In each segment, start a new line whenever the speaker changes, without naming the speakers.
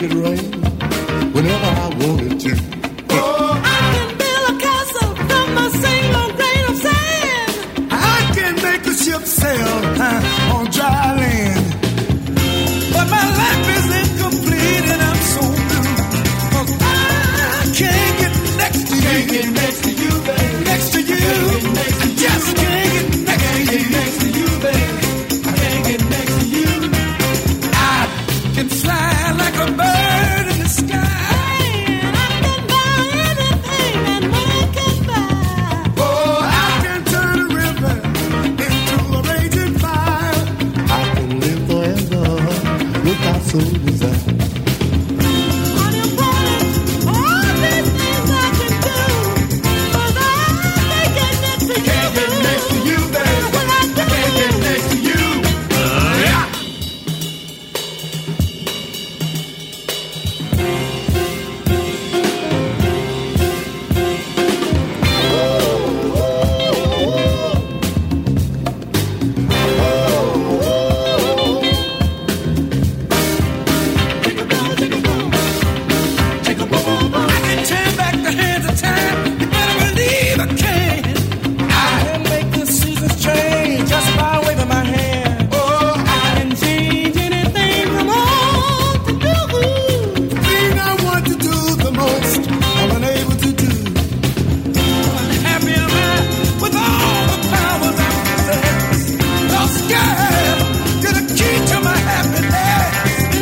it rain whenever I wanted to.
Oh, I can build a castle from a single grain of sand.
I can make a ship sail on dry land. But my life is incomplete and I'm so blue. 'Cause I can't get next to you.
Can't get next to you, baby.
Next to you. I just can't get next to you, baby.
I can't get next to you.
I can fly like a bird in the sky.
And I can buy anything that man can buy.
Oh, I can turn a river into a raging fire. I can live forever without soul desire.
On your promise, all these things I can do. But I can't get next to you.
Can't get next to you, baby.
When I do.
Can't get next to you. Yeah. I can turn back the hands of time. You better believe I can. I can make the seasons change just by waving my hand. Oh,
I can change anything from all to do.
the thing I want to do the most, I'm unable to do. Happy am I with all the powers I possess. Lost God, you're the key to my happiness.
And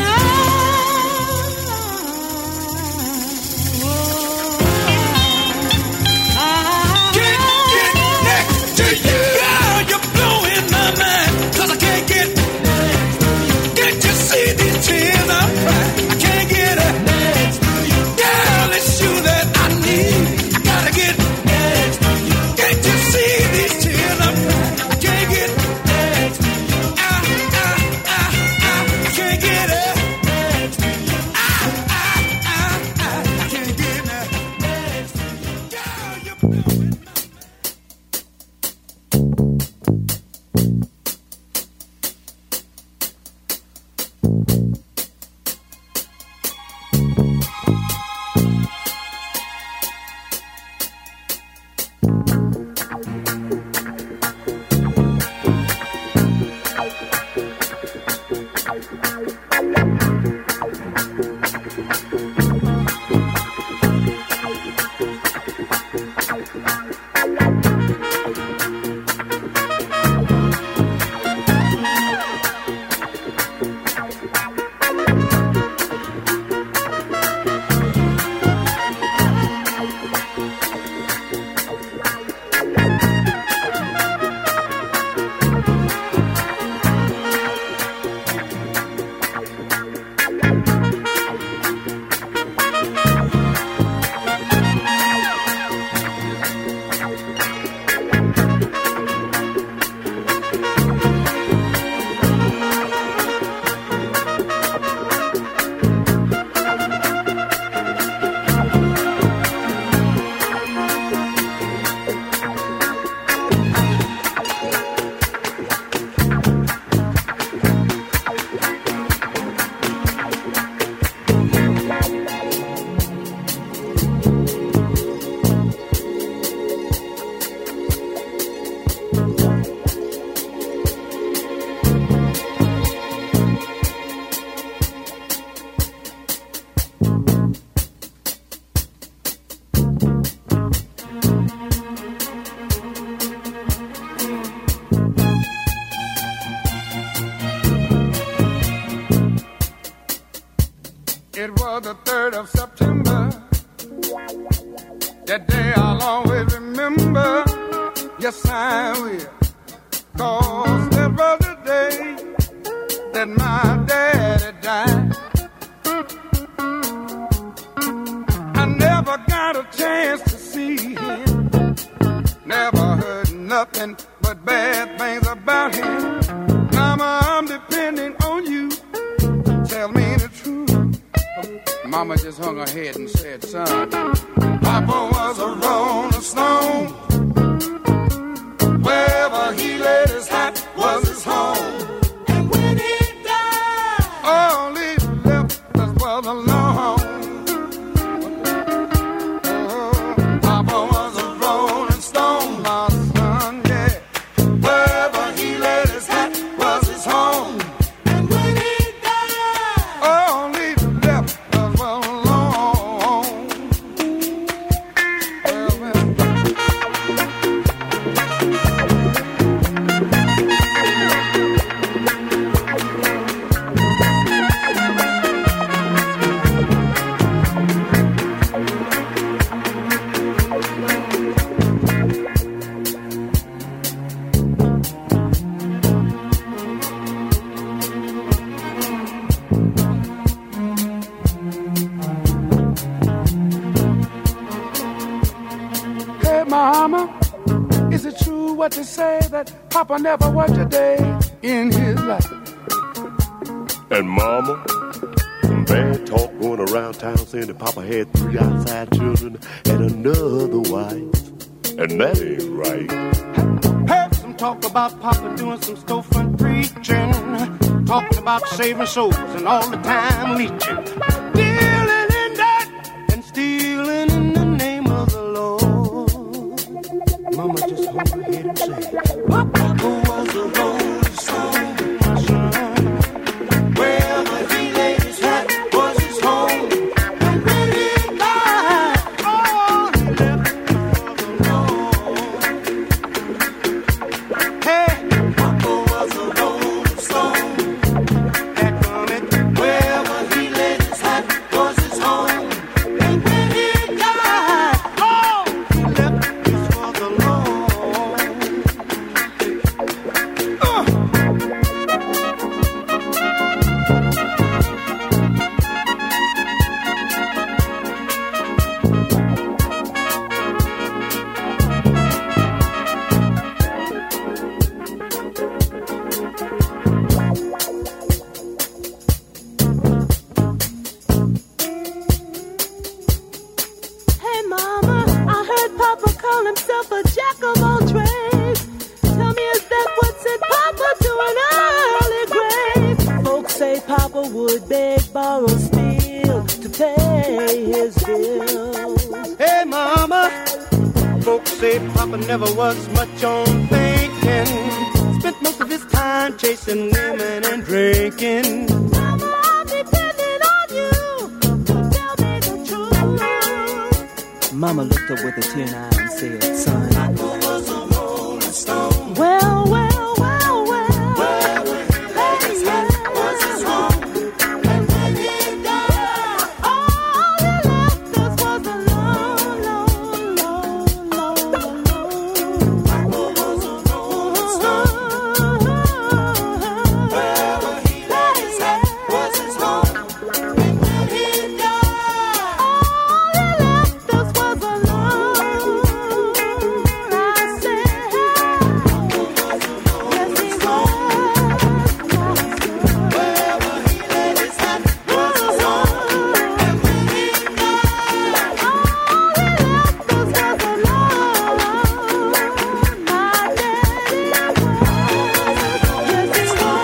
Can't get next to you. Girl, you're blowing my mind. 'Cause I can't get. Can't you see these tears I'm crying? I can't get it. Girl, it's you that I need. I gotta get. Can't you see these tears I'm crying? I can't get. I can't get it. I can't get it. Girl, you're blowing. It was the 3rd of September. That day I'll always remember. Yes, I will. 'Cause that was the day that my daddy died. I never got a chance to see him. Never heard nothing but bad things about him. Mama, I'm depending on you. Tell me the truth. Mama just hung her head and said, son, Papa was a rolling stone. Wherever he laid his hat was his home.
when he died,
All he left us was alone. Papa was a rolling stone, my son, yeah. Wherever he laid his hat was his home. And when he died, all he left us alone. Hey, Mama, is it true what they say that Papa never worked a day in his life?
And Mama, some bad talk going around town saying that Papa had 3 outside children and another wife. And that ain't right.
Heard some talk about Papa doing some storefront preaching, talking about saving souls and all the time leeching, dealing in that and stealing in the name of the Lord. Mama just hold her head and say, Papa was a rolling stone, my son. Wherever he laid his hat was his home. And when he died, all he left was alone. Hey, Papa was a rolling stone. That coming. Wherever he laid his hat was his home. And when he died, all he left was alone.
Hey, Mama, I heard Papa call himself a jack of all trades. Tell me, is that what sent Papa to an early grave? Folks say Papa would beg, borrow, steal to pay his bills.
Hey, Mama, folks say Papa never was much on thinking. Spent most of his time chasing women and drinking.
Mama, I'm depending on you to tell me the truth.
Mama looked up with a tear in her eye and said, son,
Papa was a rolling stone.
Well, well, well, well.
Wherever he laid his hat was his home. And when he died,
All he left us was alone, alone, alone, alone.
Papa was a rolling stone. Wherever he laid his hat was his home. And when he died,
All he left us was alone. I said, yes, he was.
wherever he laid his hat was his home. And when he died,
All he left us was alone. My daddy was. Yes, he was.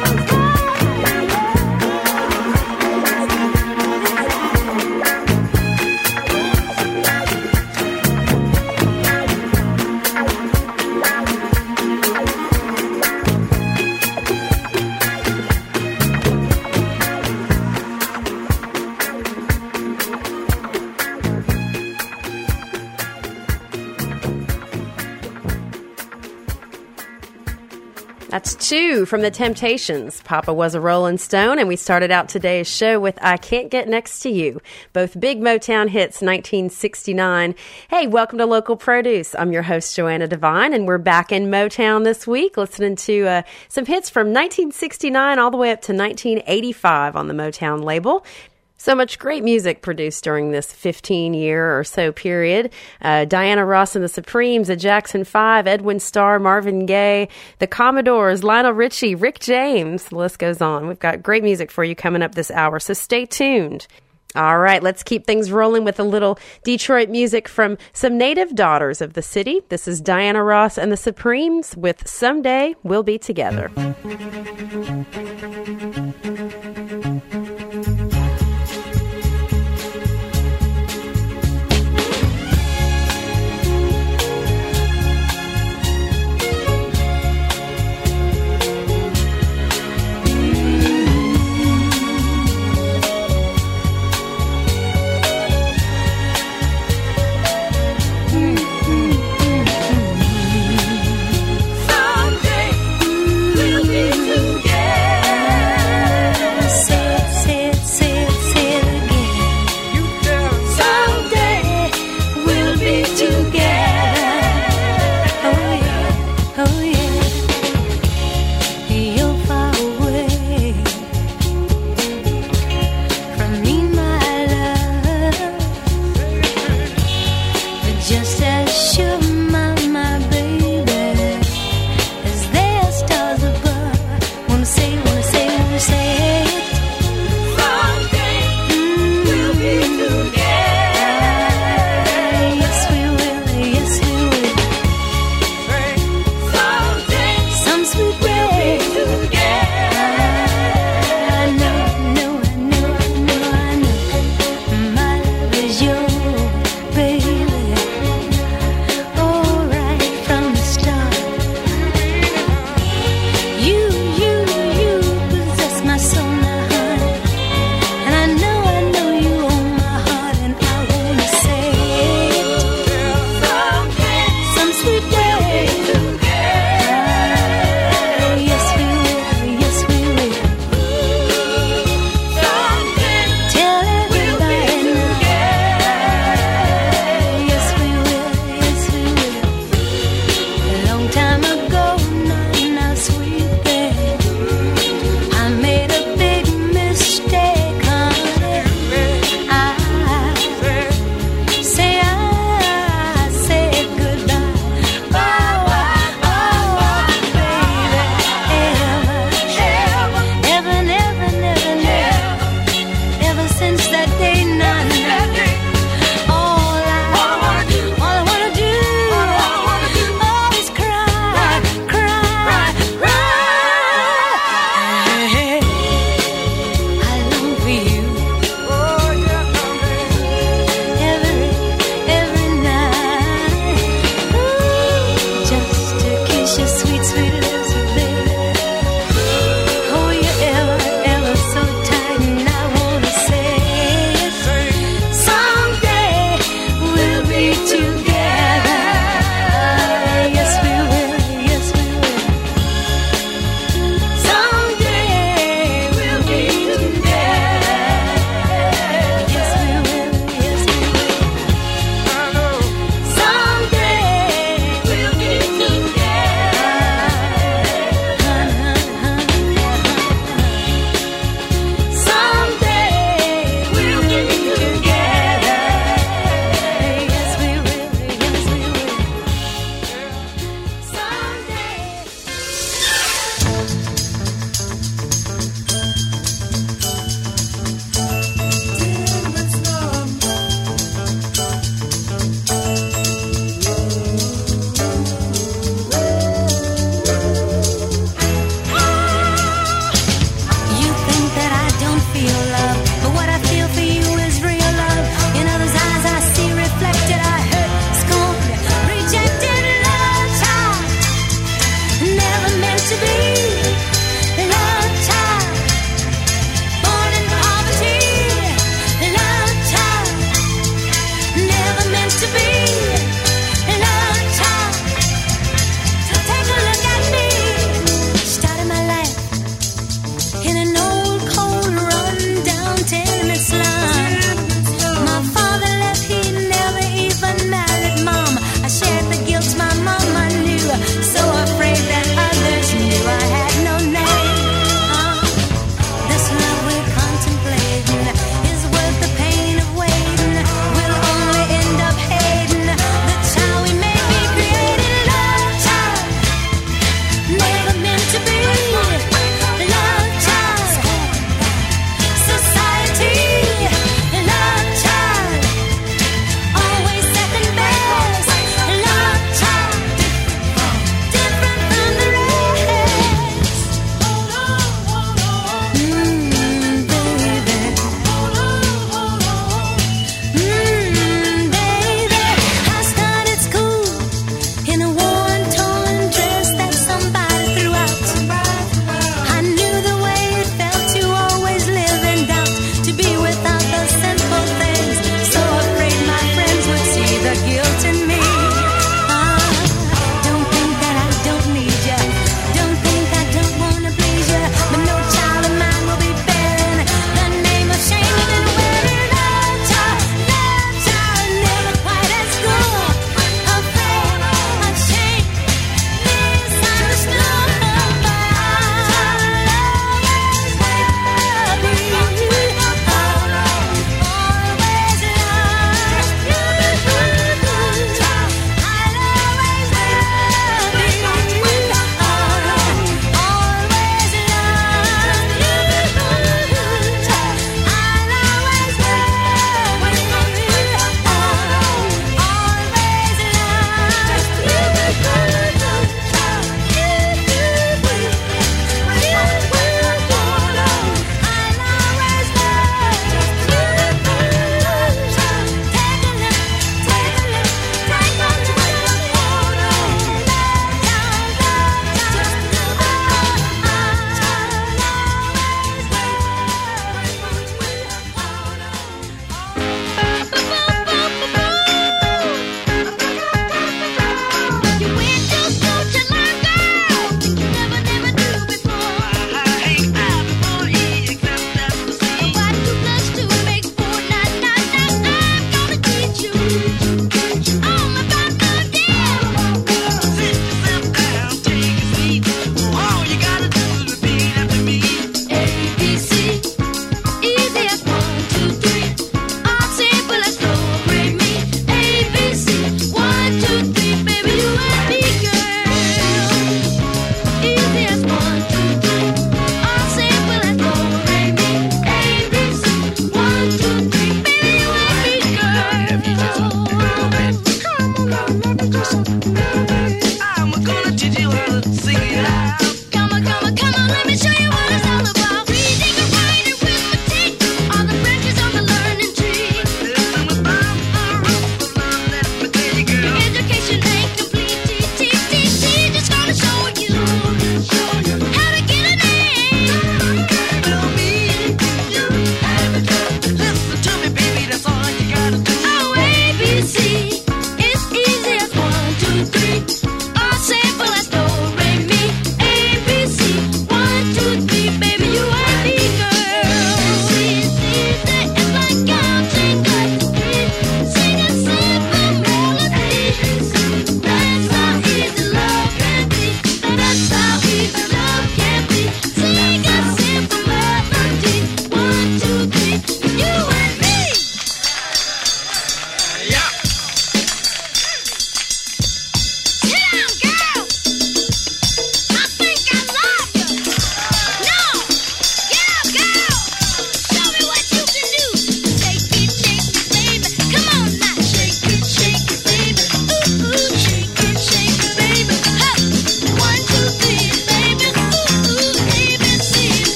That's two from the Temptations. Papa was a Rolling Stone, and we started out today's show with I Can't Get Next to You, both big Motown hits, 1969. Hey, welcome to Local Produce. I'm your host, Joanna Devine, and we're back in Motown this week, listening to some hits from 1969 all the way up to 1985 on the Motown label. So much great music produced during this 15-year or so period. Diana Ross and the Supremes, the Jackson 5, Edwin Starr, Marvin Gaye, the Commodores, Lionel Richie, Rick James. The list goes on. We've got great music for you coming up this hour, so stay tuned. All right, let's keep things rolling with a little Detroit music from some native daughters of the city. This is Diana Ross and the Supremes with Someday We'll Be Together.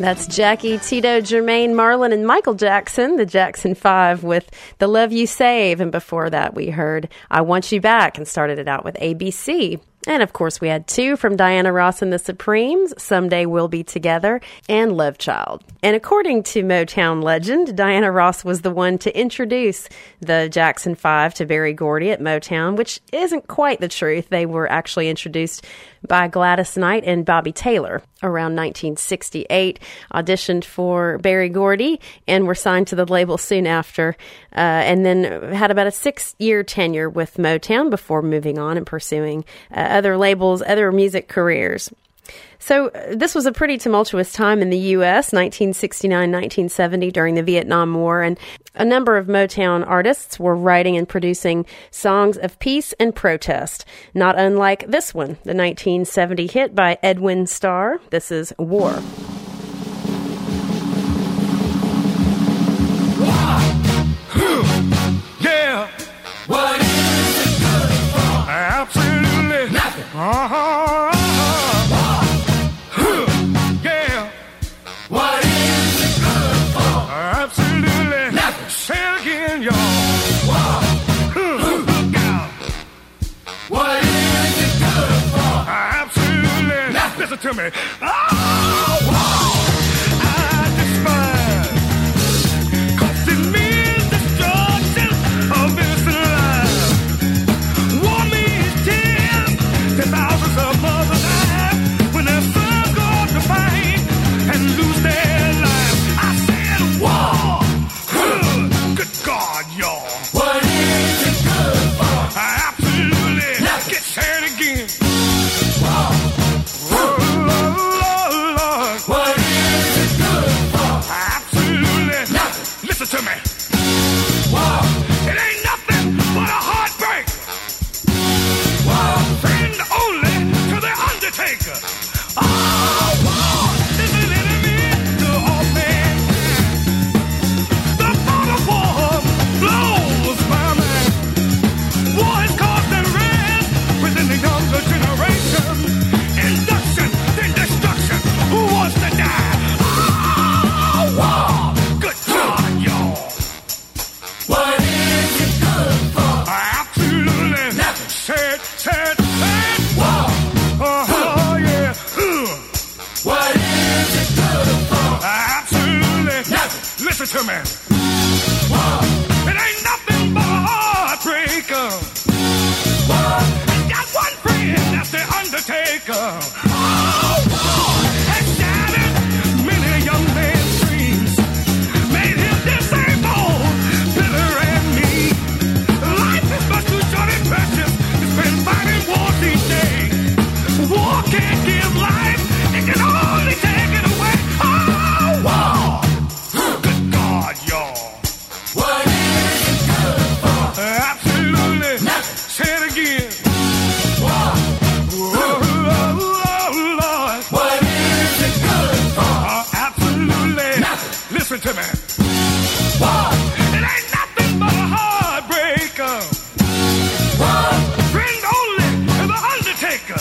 That's Jackie, Tito, Jermaine, Marlon, and Michael Jackson, the Jackson 5 with The Love You Save. And before that, we heard I Want You Back and started it out with ABC. And of course, we had two from Diana Ross and the Supremes, Someday We'll Be Together, and Love Child. And according to Motown legend, Diana Ross was the one to introduce the Jackson 5 to Berry Gordy at Motown, which isn't quite the truth. They were actually introduced by Gladys Knight and Bobby Taylor around 1968, auditioned for Berry Gordy, and were signed to the label soon after, and then had about a 6-year tenure with Motown before moving on and pursuing other labels, other music careers. So this was a pretty tumultuous time in the U.S., 1969-1970, during the Vietnam War, and a number of Motown artists were writing and producing songs of peace and protest, not unlike this one, the 1970 hit by Edwin Starr. This is War.
Yeah. What is it good for? Absolutely nothing. Yeah. What is it good for? Absolutely nothing. Say it again, y'all. Look out. What is it good for? Absolutely nothing. Listen to me. I despise. 'Cause it means destruction of innocent lives. War means tears to thousands of mothers die when their sons go off to fight and lose their lives. I said war. Good God, y'all. What is it good for? Absolutely. Get said again. War. Lord. What is it good for? Absolutely nothing. Listen to me. War. It ain't nothing but a heartbreak. War. Friend only to the undertaker. Oh, war is an enemy to all mankind. The thought of war blows my mind. War is causing rest within the younger generation. Induction, then destruction. Who wants to die? Oh, war. Good God, y'all. What is it good for? Absolutely nothing. Said. War. Oh, yeah. What is it good for? Absolutely nothing. Listen to me. War. It ain't nothing but a heartbreaker. War. Got one friend, that's the undertaker. Oh, war. Has shattered many a young man's dreams. Made him disabled, bitter and mean. Life is much too short and precious. It's been fighting wars each day. War can't give life, it can only take it away. Oh, war. Good God, y'all. What is it good for? Absolutely nothing. Say it again. War. Lord. What is it good for? Absolutely nothing. Listen to me. War. It ain't nothing but a heartbreaker. War. Friend only to the undertaker.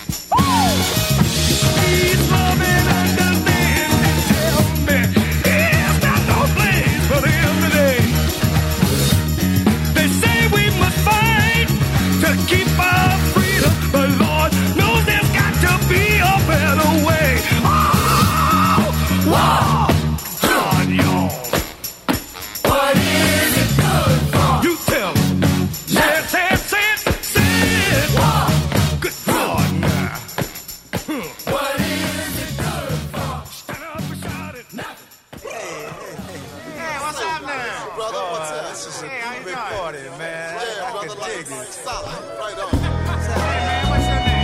Please love and understand and tell me it's not no place for them today. They say we must fight to keep our freedom, but Lord knows there's got to be a better way. Oh, war. God, y'all. What is it good for? You tell me. Say it. War. Good God, now. What is it good for? Stand up and shout it. Nothing.
Hey, what's up now?
Brother, what's up?
This is a big party, man.
Yeah,
I
brother,
can
like
dig it.
solid. Right on.
Hey, man, what's your name?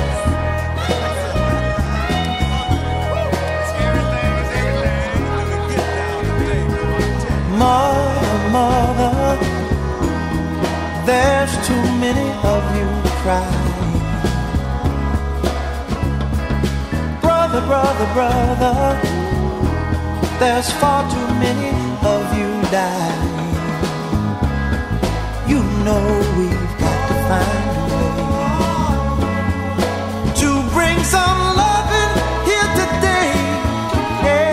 Mother, there's too many of you crying. Brother, there's far too many of you dying. You know we've got to find a way to bring some loving here today. Yeah.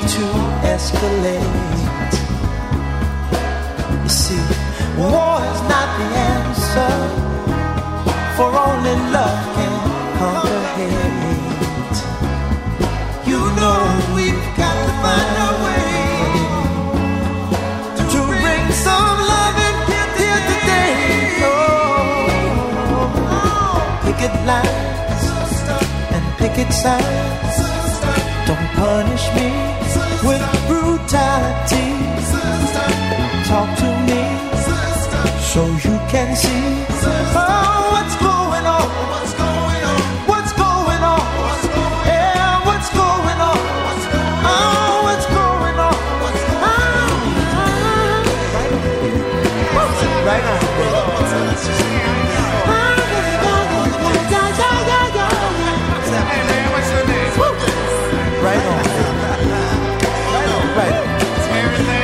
to escalate. You see, war is not the answer, for only love can conquer hate. You know we've got to find a way to bring some love in here today. Picket lines and picket signs. Don't punish me with brutality. Talk to me so you can see what's going on. What's going on? Yeah, what's going on? Oh, what's going on? Right on.
Hey man, what's your name?
Right on. Right on. Right on.
Everything.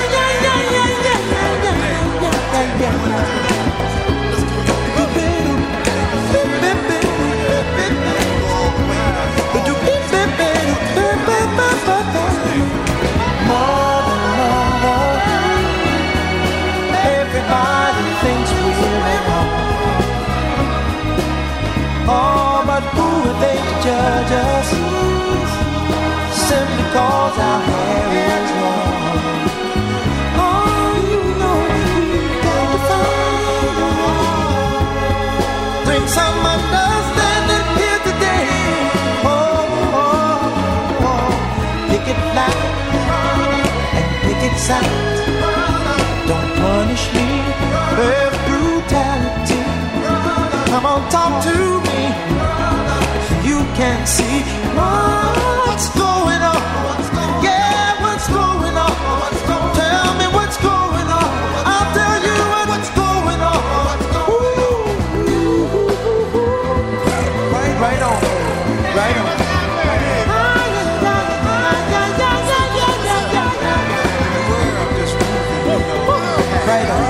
Everybody thinks we're wrong. Oh, but who are they to judge us? Simply cause our hair is long. Oh, you know we've got to find a way. Bring some understanding here today. Picket line and picket sign. Don't punish me with brutality. Come on, talk to me so you can see what's going on. Yeah, what's going on? Tell me what's going on. I'll tell you what's going on. Right on, right on. Right on.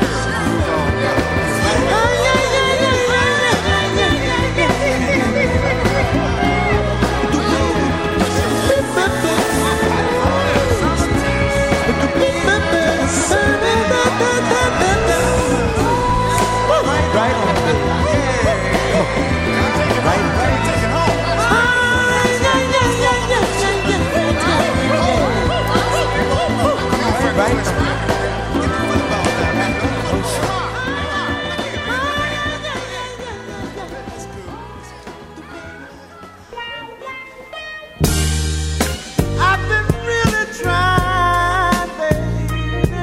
I've been really trying, baby,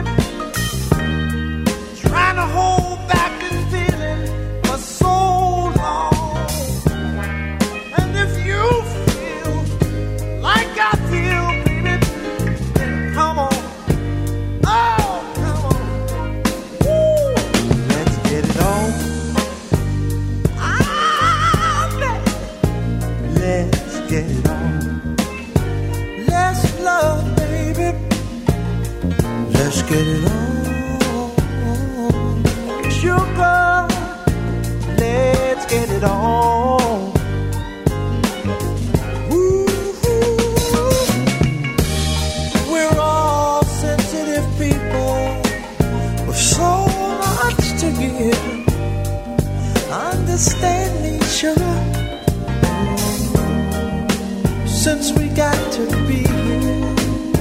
trying to hold back this feeling for so long. And if you feel like I feel, baby, then come on. Oh, come on. Woo. Let's get it on. Baby. Let's get it on. Let's love, baby. Let's get it on. Sugar, let's get it on. Ooh, we're all sensitive people with so much to give. Understand me, sugar. Since we got to be here,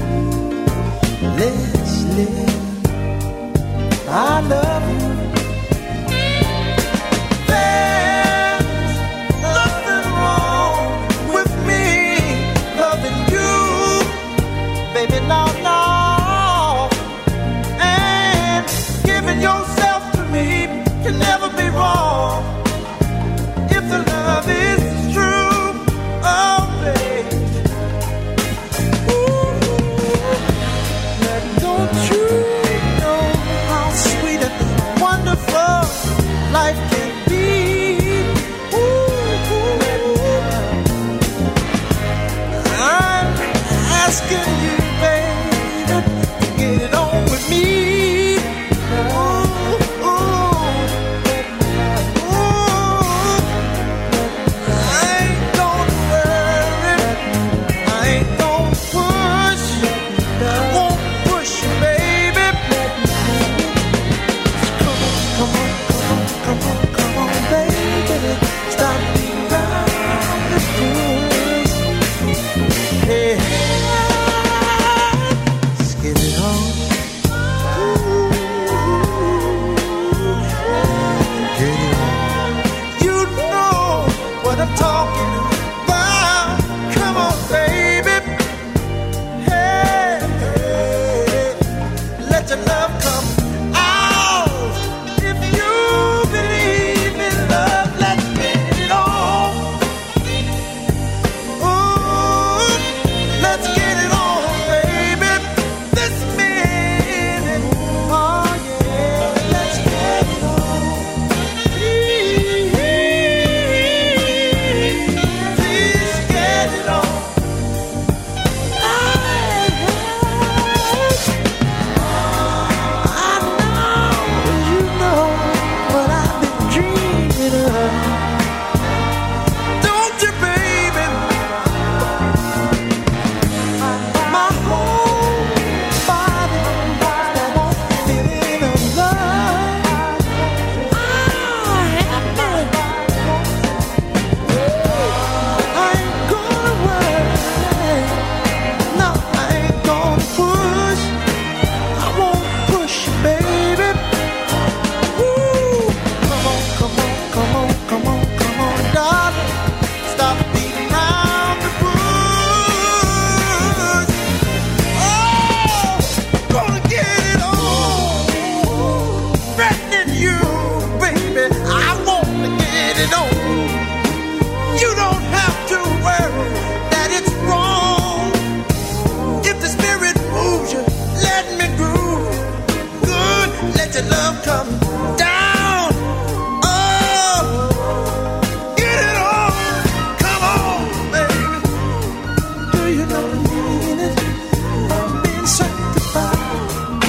let's live. I love you. There's nothing wrong with me loving you, baby, no. And giving yourself to me can never be wrong if the love is true. Oh, baby. Don't you know how sweet it know the meaning of being sanctified.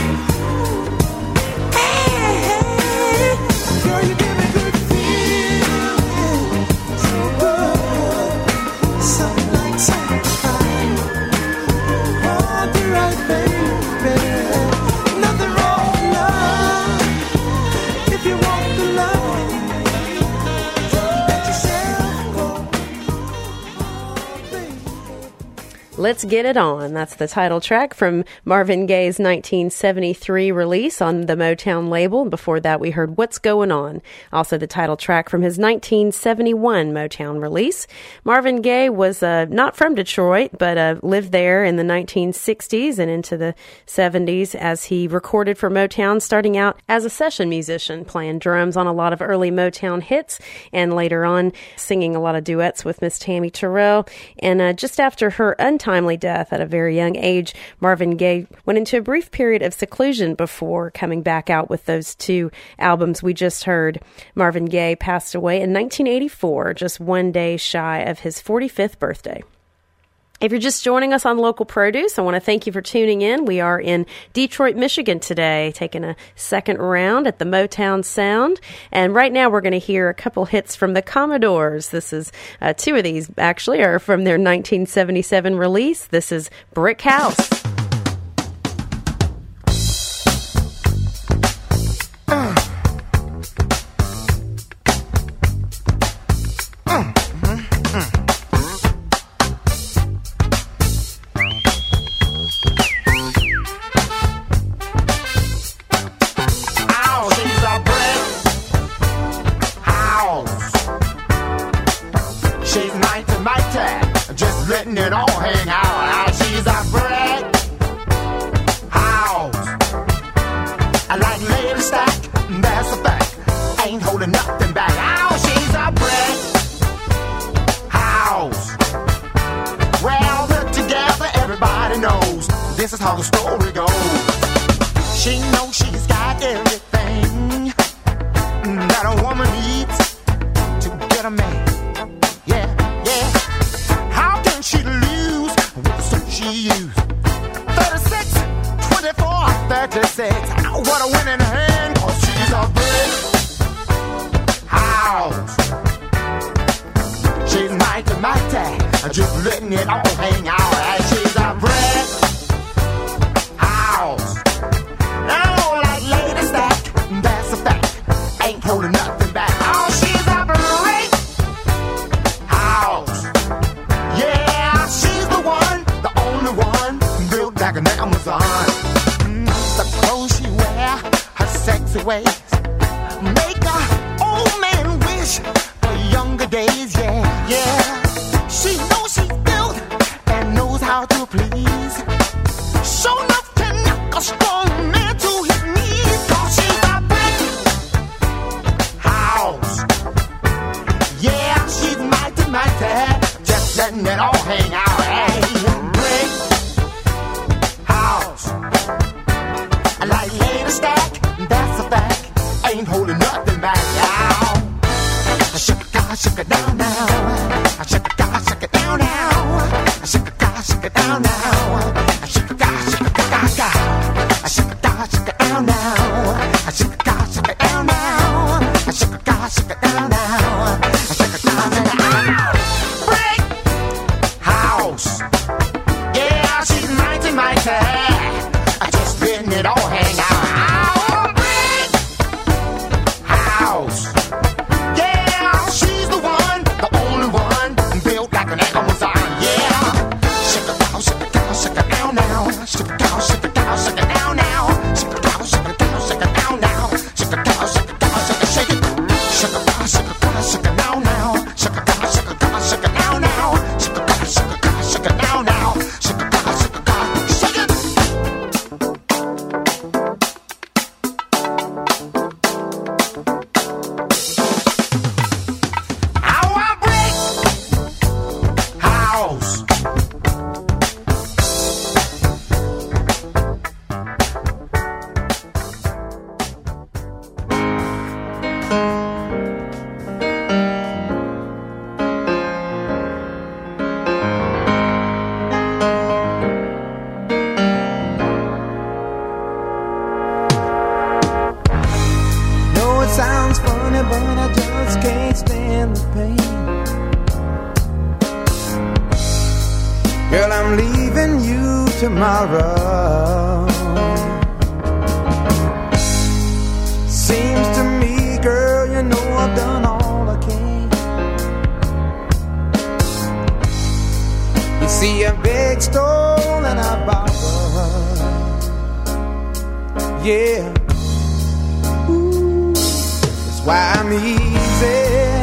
Hey, girl, you give me good feeling, so good, something like sanctified. Oh, be right, baby. Nothing wrong with love if you want the love. Let yourself go, oh, baby.
Let's Get It On. That's the title track from Marvin Gaye's 1973 release on the Motown label. And before that, we heard What's Going On, also the title track from his 1971 Motown release. Marvin Gaye was not from Detroit, but lived there in the 1960s and into the 70s as he recorded for Motown, starting out as a session musician, playing drums on a lot of early Motown hits, and later on singing a lot of duets with Miss Tammy Terrell. And just after her untimely death at a very young age, Marvin Gaye went into a brief period of seclusion before coming back out with those two albums we just heard. Marvin Gaye passed away in 1984, just one day shy of his 45th birthday. If you're just joining us on Local Produce, I want to thank you for tuning in. We are in Detroit, Michigan today, taking a second round at the Motown Sound. And right now we're going to hear a couple hits from the Commodores. This is two of these, actually, are from their 1977 release. This is Brick House.
She's mighty, mighty, just letting it all hang out. She's a brick house. I like lady stack, that's a fact. Ain't holding nothing back. Oh, she's a brick house. Well, put together, everybody knows this is how the story goes. She knows she's got everything that a woman needs to get a man. Yeah, yeah. How can she lose with the suit she used? 36, 24, 36. What a winning hand, 'cause she's a brick house. She's mighty, mighty, just letting it all hang out. And she's a brick house. Oh, like lady stack, that's a fact. Ain't holding nothing back. Oh, she's a brick house. Yeah, she's the one, the only one, built like an Amazon. The clothes she wear, her sexy ways, make a old man wish for younger days. Yeah, yeah. She knows she's built and knows how to please. Sure enough can knock a strong man to his knees. 'Cause she's a brick house. Yeah, she's mighty, mighty, just letting it all hang out. Hey, brick house. I like lady stack, that's a fact. Ain't holding nothing back. Now, shake it down now. Shake it down now. Shake it down now. Shake it down now. Shake it down now. Shake it down now. Shake it down now. Brick house. Yeah, she's mighty, mighty. Just letting it all hang out. Brick house. Yeah, she's the one, the only one, built like an Amazon. Yeah, shake it down, shake it down, shake it down.
Well, I'm leaving you tomorrow. Seems to me, girl, you know I've done all I can. You see, I begged, stole, and I borrowed. Yeah. Ooh, that's why I'm easy.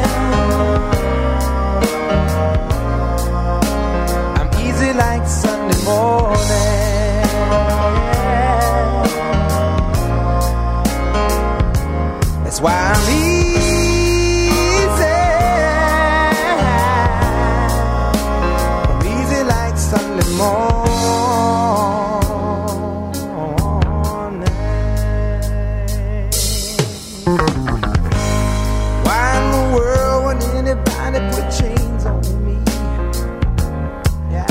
I'm easy like Sunday morning. That's why I'm easy. I'm easy like Sunday morning. Why in the world would anybody put chains on me? Yeah.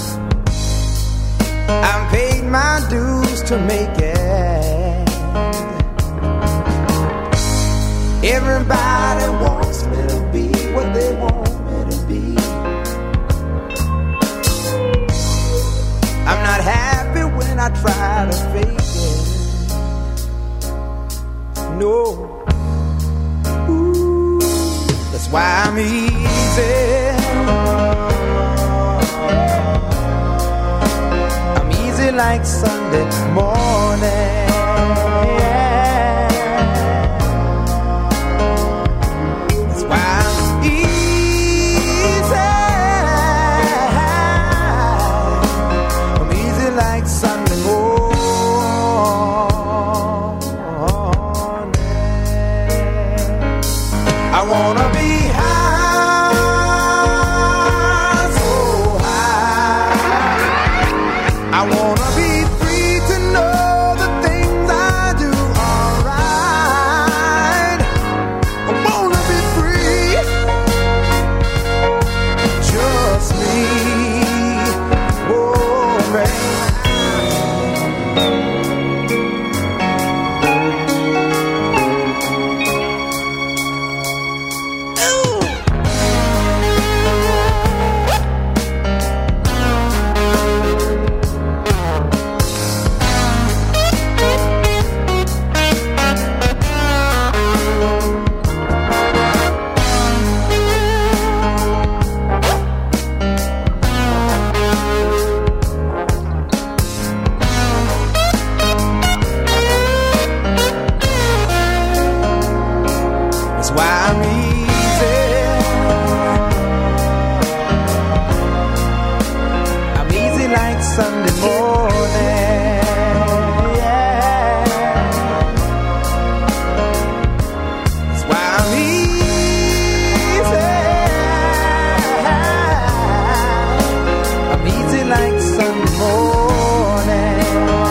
I paid my dues to make it. Everybody wants me to be what they want me to be. I'm not happy when I try to fake it. No. Ooh, that's why I'm easy. I'm easy like Sunday morning. I wanna be high, so high. I wanna be free to know the things I do are right. I wanna be free, just me, oh man. Sunday morning, yeah. That's why I'm easy. I'm easy like Sunday morning.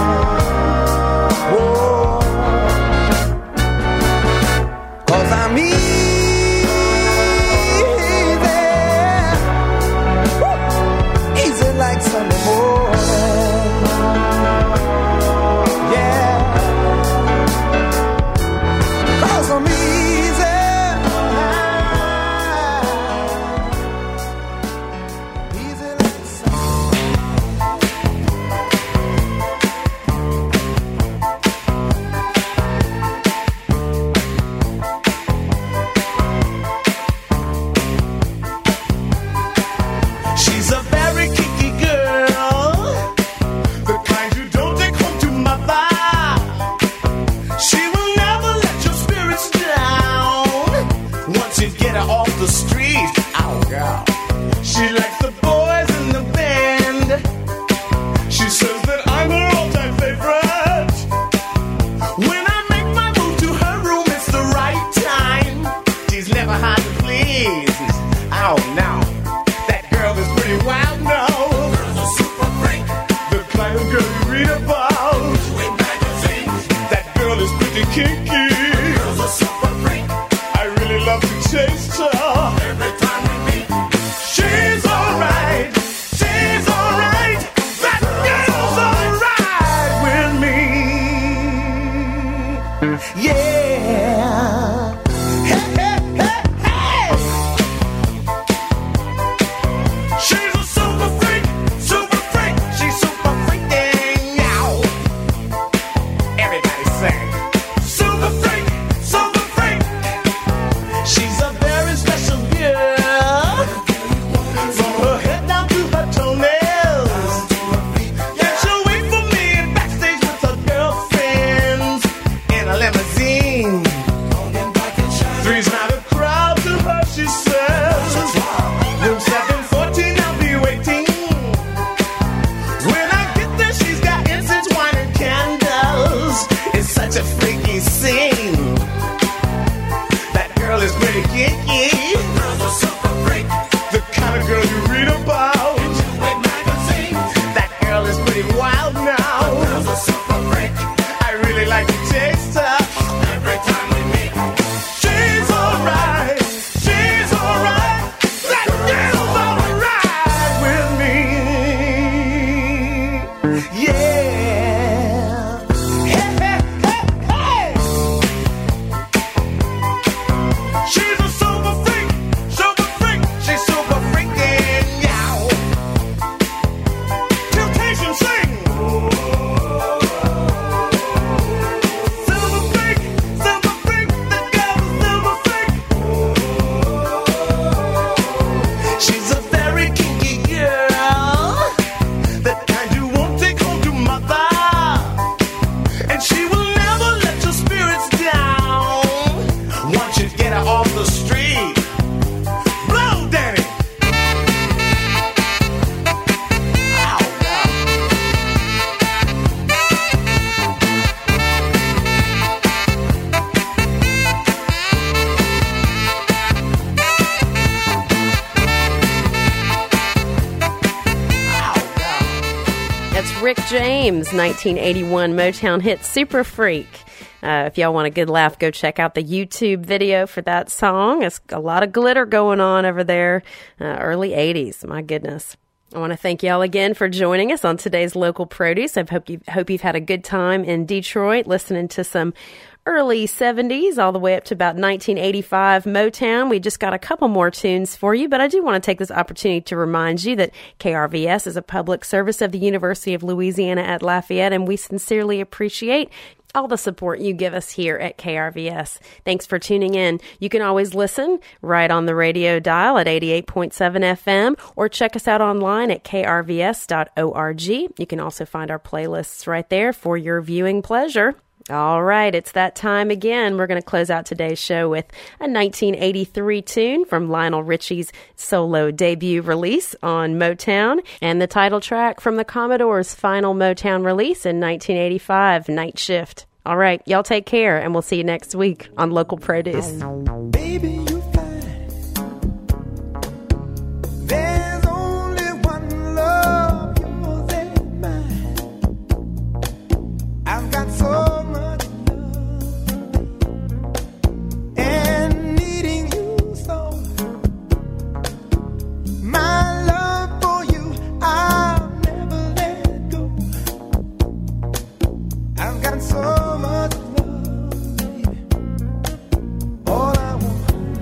Oh, 'cause I'm easy. Easy like Sunday morning.
Yeah. Hey, hey, hey, hey. She's a super freak. She's super freaking yow. Temptation sing. Silver freak, that girl's a silver freak. She's a very kinky girl, that kind you won't take home to mother, and she will never let your spirits down. Once you get her off the street, blow, Danny. Ow, ow.
That's Rick James, 1981 Motown hit Super Freak. If y'all want a good laugh, go check out the YouTube video for that song. It's a lot of glitter going on over there. Early 80s, my goodness. I want to thank y'all again for joining us on today's Local Produce. I hope you've had a good time in Detroit listening to some early 70s all the way up to about 1985 Motown. We just got a couple more tunes for you, but I do want to take this opportunity to remind you that KRVS is a public service of the University of Louisiana at Lafayette, and we sincerely appreciate all the support you give us here at KRVS. Thanks for tuning in. You can always listen right on the radio dial at 88.7 FM or check us out online at krvs.org. You can also find our playlists right there for your viewing pleasure. All right, it's that time again. We're going to close out today's show with a 1983 tune from Lionel Richie's solo debut release on Motown, and the title track from the Commodore's final Motown release in 1985, Night Shift. All right, y'all take care, and we'll see you next week on Local Produce.
Baby, you fine. There's only one love, yours and mine. I've got so much love and needing you so. My love for you, I'll never let go. I've got so much love, baby. All I want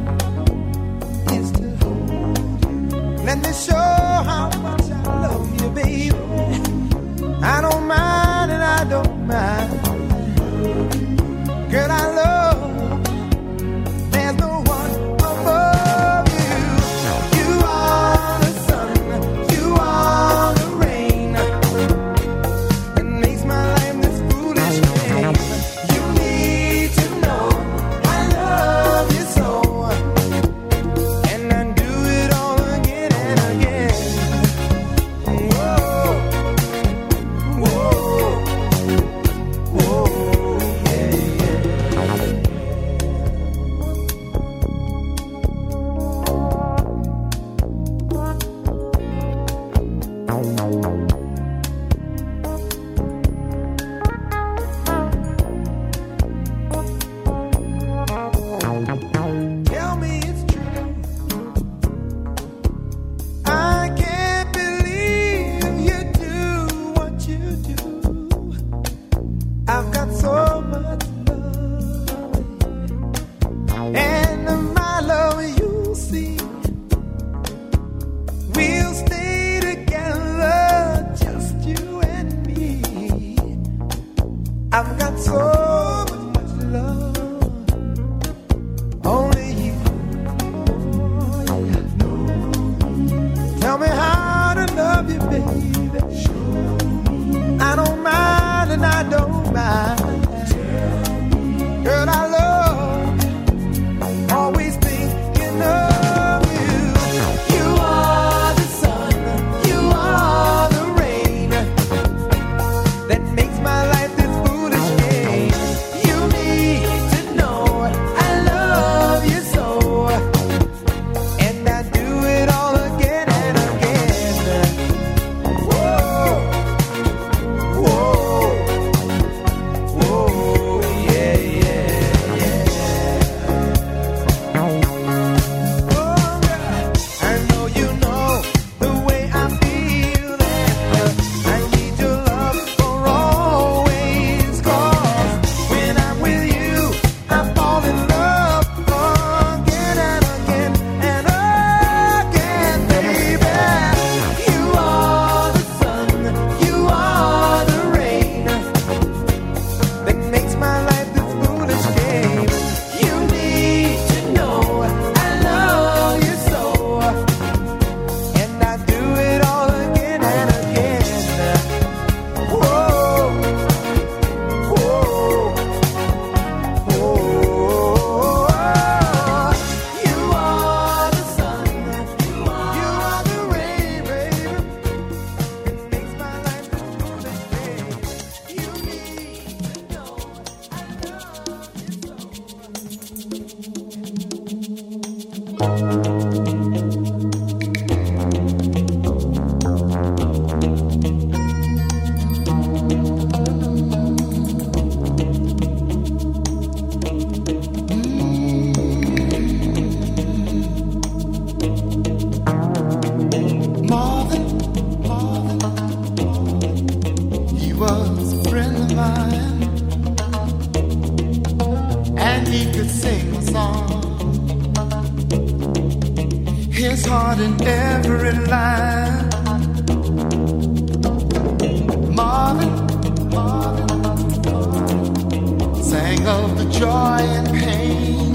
joy and pain.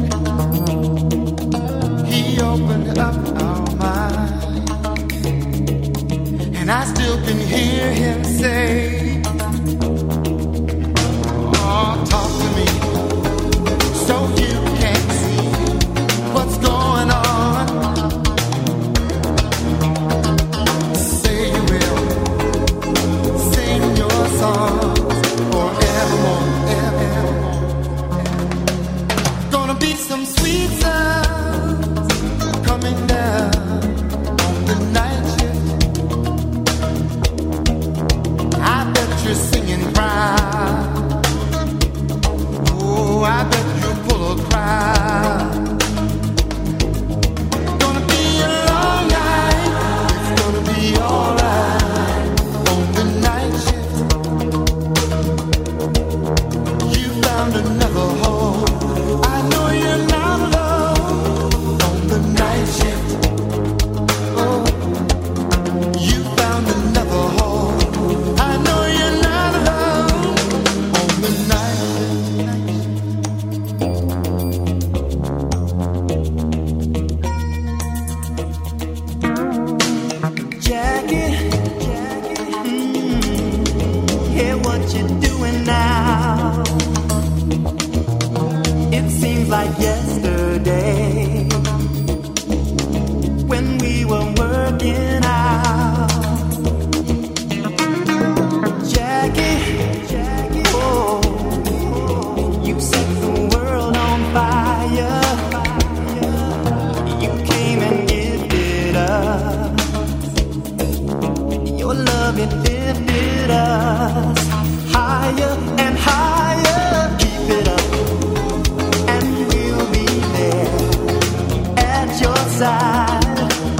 He opened up our mind, and I still can hear him say, oh, talk to me so you can see what's going on. Say you will sing your songs forevermore, evermore. Gonna be some sweet sounds coming down on the night shift. I bet you're singing proud. Oh, I bet you'll pull a crowd. Gonna be a long night. It's gonna be alright on the night shift. You found another home. I know you're not alone on the night shift. Oh, you found another home. I know you're not alone on the night shift. Jackie, hear what you're doing now. It seems like yesterday when we were working out. Jackie, oh, you set the world on fire. You came and gifted us your love, it lifted us higher and higher. Keep it up, and we'll be there at your side.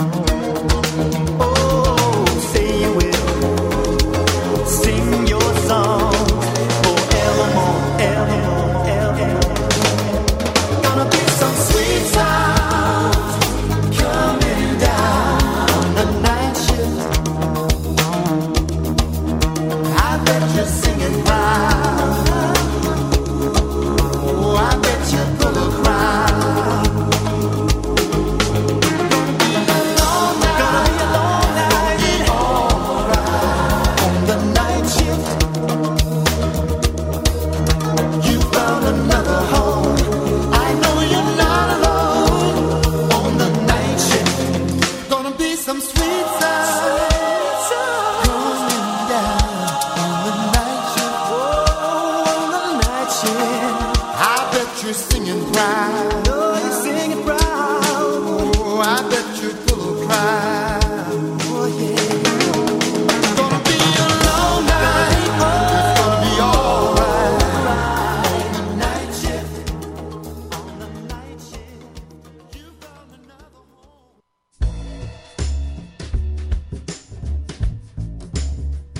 Oh, say you will sing your song forevermore, evermore, evermore. Gonna be some sweet sounds coming down on the night shift. I bet you're singing proud. Oh, I bet you pull a crowd. Gonna be a long night, alright on the night shift. You found another home. I know you're not alone on the night shift. Gonna be some sweet sounds coming down on the night shift. Oh, on the night shift. I bet you're singing proud.